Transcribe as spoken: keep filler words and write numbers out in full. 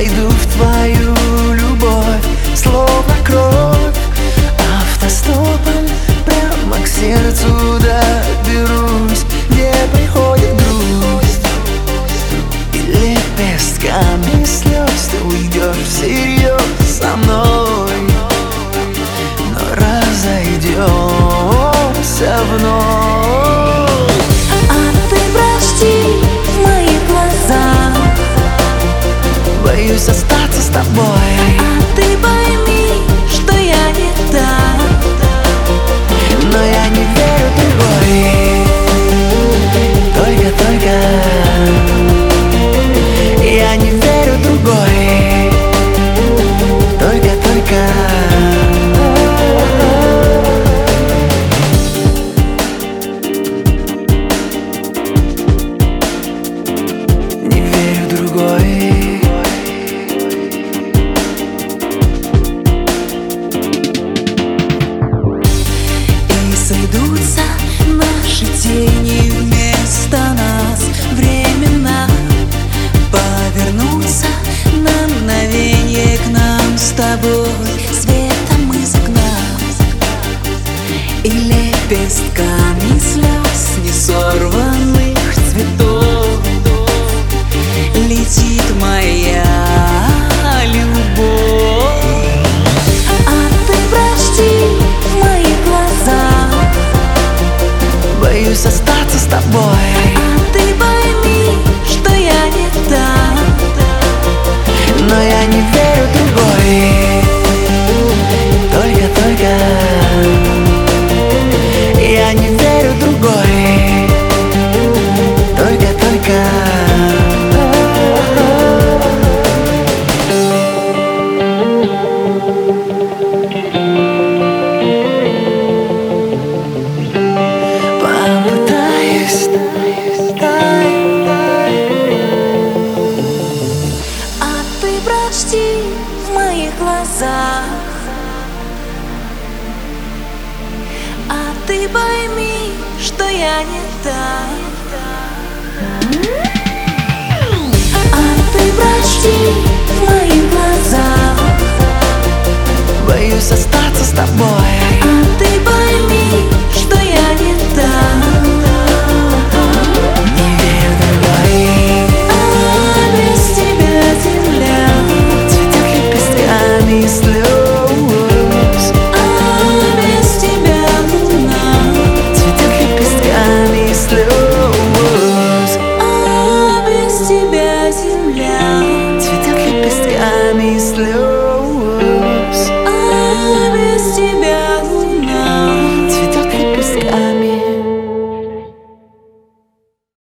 войду в твою любовь, словно кровь. Автостопом прямо к сердцу доберусь, где приходит грусть, и лепестками слез ты уйдешь всерьез со мной, но разойдемся вновь. А ты прости в моих глазах, боюсь остаться с тобой. а ты пойми, что я не та, но я не верю в другой. Только-только я не верю в другой. Только-только не верю в другой. сойдутся наши тени вместо нас, времена повернутся на мгновенье к нам с тобой, светом из окна и лепестками слез несорванных цветов летит моя любовь. А ты прости в моих глазах, боюсь остаться с тобой. а ты пойми, что я не та, но я не верю в другой. Только-только я не верю в другой. Только-только попытаюсь. а ты прочти в моих глазах, а ты пойми, что я не та, а ты прочти в моих глазах, Боюсь остаться с тобой.